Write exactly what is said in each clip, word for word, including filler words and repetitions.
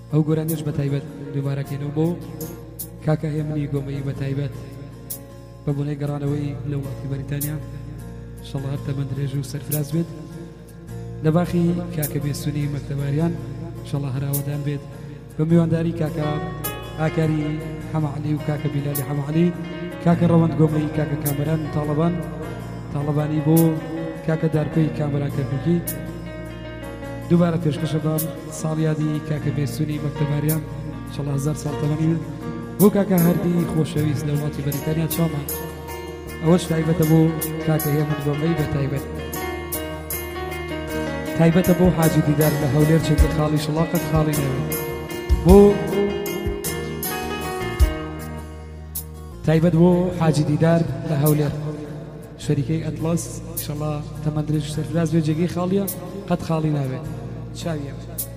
ئەو گۆرانیش بە تایبەت دووبارەکەینەوە بۆ کاکە هێمنی گۆمەی بە تایبەت بە بۆنەی گەڕانەوەی لە وڵاتی بەریتانیا ئینشەڵڵا هەر تەمەند درێژ و سەرفراز بێت لە باخی کاکە بێسوونی مەکتەباریان ئینشەڵڵا هەراوەدان بێت بە میوانداری کاکە ئاکاری حەمەعەلی و کاکە بیلالی حەمەعەلی کاکە ڕەوەند گۆمەی کاکە کامەران تاڵەبان تاڵەبانی بۆ کاکە دارکۆی کامەران کەرکووکی دووبارە پێشکەشە بەم ساڵیادی کاکە بێسوونی مەکتەباریان ئینشەڵڵا هەزار ساڵ تەمەنی بۆ کاکە هەردی خۆشەویست لە وڵاتی بەریتانیا چامان ئەوەش تایبەتە بۆ کاکە هێمن گۆمەی بە تایبەت تایبەتە بۆ حاجی دیدار لە هەولێر چێتە خاڵی شڵاقت خاڵی نەوێت بۆ تایبەت بۆ حاجی دیدار لە هەولێر شەریکەی ئەتڵاس ئینشەڵڵا تەمەند درێژ و سەرفراز بێ جێگەی خاڵیە قەت خاڵی ناوێت چاویە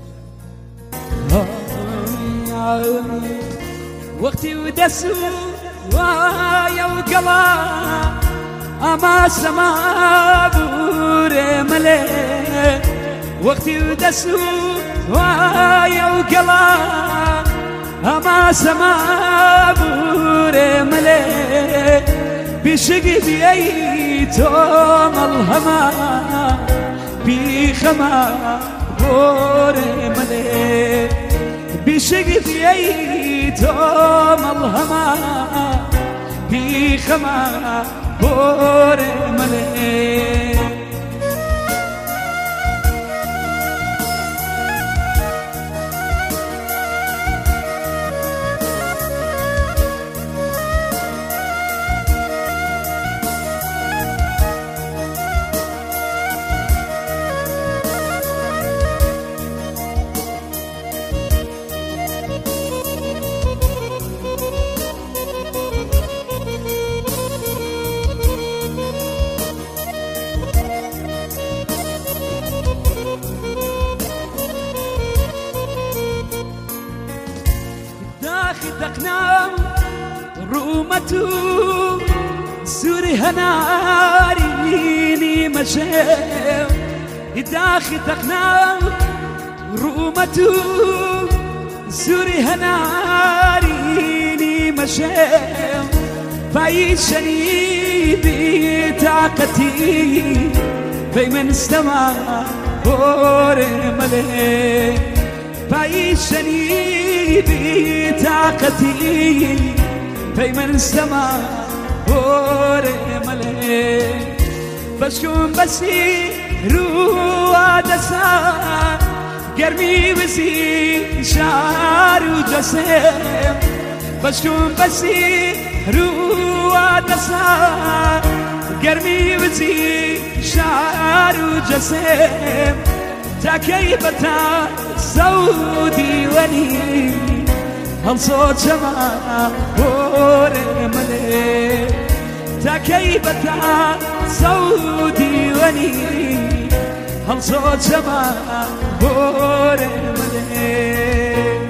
وەختی و دەست وایە و گەڵا ئەما سەما بورێ مەلێ وەختی و دەست وایە و گەڵا ئەما سەما بورێ مەلێ بیشگی بیەی تۆ مەڵهەما بیخەما بۆرێ مەلێ بیشگی بیەی تۆ مەڵهەما بیخەما بۆرێ مەلێ دقنام رومتو سوري هناريني مشيو داخل دقنام رومتو سوري هناريني مشيو فايشني بطاقتي في من استمع بوري ملي فايشني بطاقتي في من السما بوري ملي بشكون بسي روى دسا قرمي بسي شعر وجسم بشكون بسي روى دسا قرمي بسي شعر وجسم تكيبتا سودي وني هل صوت شما بوري ملي تكيبتا سودي وني هل صوت شما بوري ملي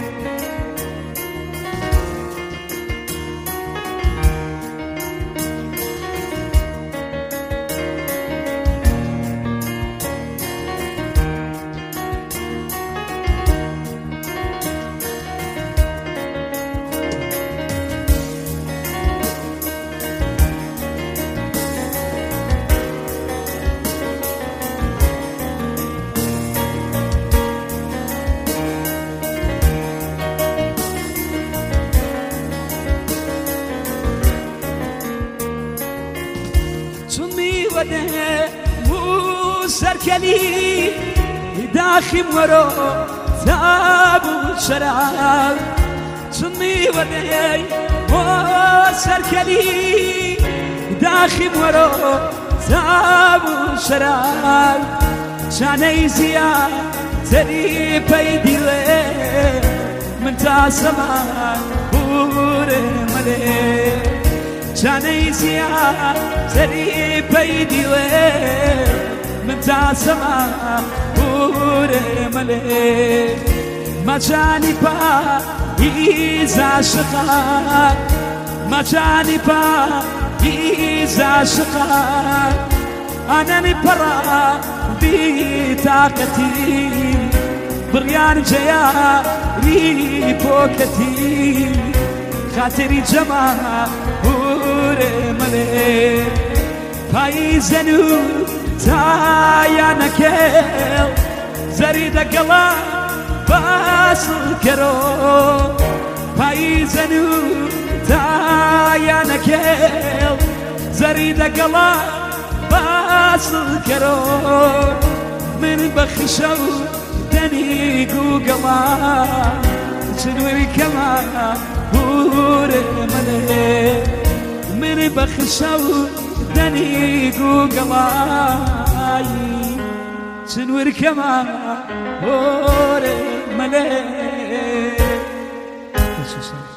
سركلي داخل ورو ثاب شراب سمي ودي سركلي داخل ورو ثاب شراب شاني زياد تري بيدي من تاسما بوري ملي شاني زياد تري بيدي من تاسما بوري ملي ما جاني با إيزا شقا ما جاني با إيزا شقا أنا نبرا بطاقتي بريان جيا ریپۆکەتی خاتری جەماهورێ مەلێ پاییزەن و تایانەکێڵ زەری دەگەڵا باسڵ کەرۆ پاییزەن و تایانەکێڵ زەری دەگەڵا باسڵ کەرۆ من بەخشە و دەنیگ و گەڵا چنوێی کەما هورێ مەلێ من بەخشە و دەنیگ و گەڵایی چنوێر کەما هورێ مەلێ